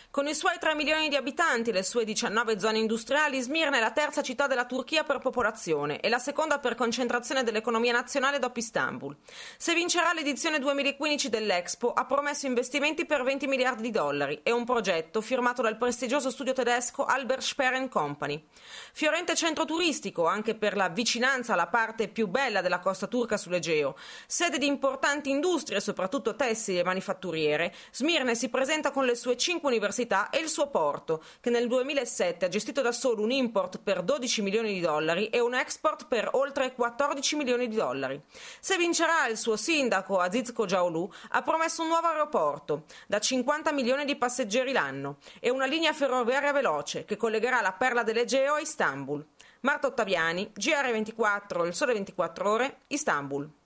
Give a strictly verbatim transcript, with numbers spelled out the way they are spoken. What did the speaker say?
Con i suoi tre milioni di abitanti e le sue diciannove zone industriali, Smirne è la terza città della Turchia per popolazione e la seconda per concentrazione dell'economia nazionale dopo Istanbul. Se vincerà l'edizione duemilaquindici dell'Expo, ha promesso investimenti per venti miliardi di dollari e un progetto firmato dal prestigioso studio tedesco Albert Speer and Company. Fiorente centro turistico anche per la vicinanza alla parte più bella della costa turca sull'Egeo, sede di importanti industrie, soprattutto tessili e manifatturiere, Smirne si presenta con le sue cinque università e il suo porto, che nel duemilasette ha gestito da solo un import per dodici milioni di dollari e un export per oltre quattordici milioni di dollari. Se vincerà, il suo sindaco Aziz Kocaoğlu ha promesso un nuovo aeroporto da cinquanta milioni di passeggeri l'anno e una linea ferroviaria veloce che collegherà la perla dell'Egeo a Istanbul. Marta Ottaviani, G R ventiquattro, Il Sole ventiquattro Ore, Istanbul.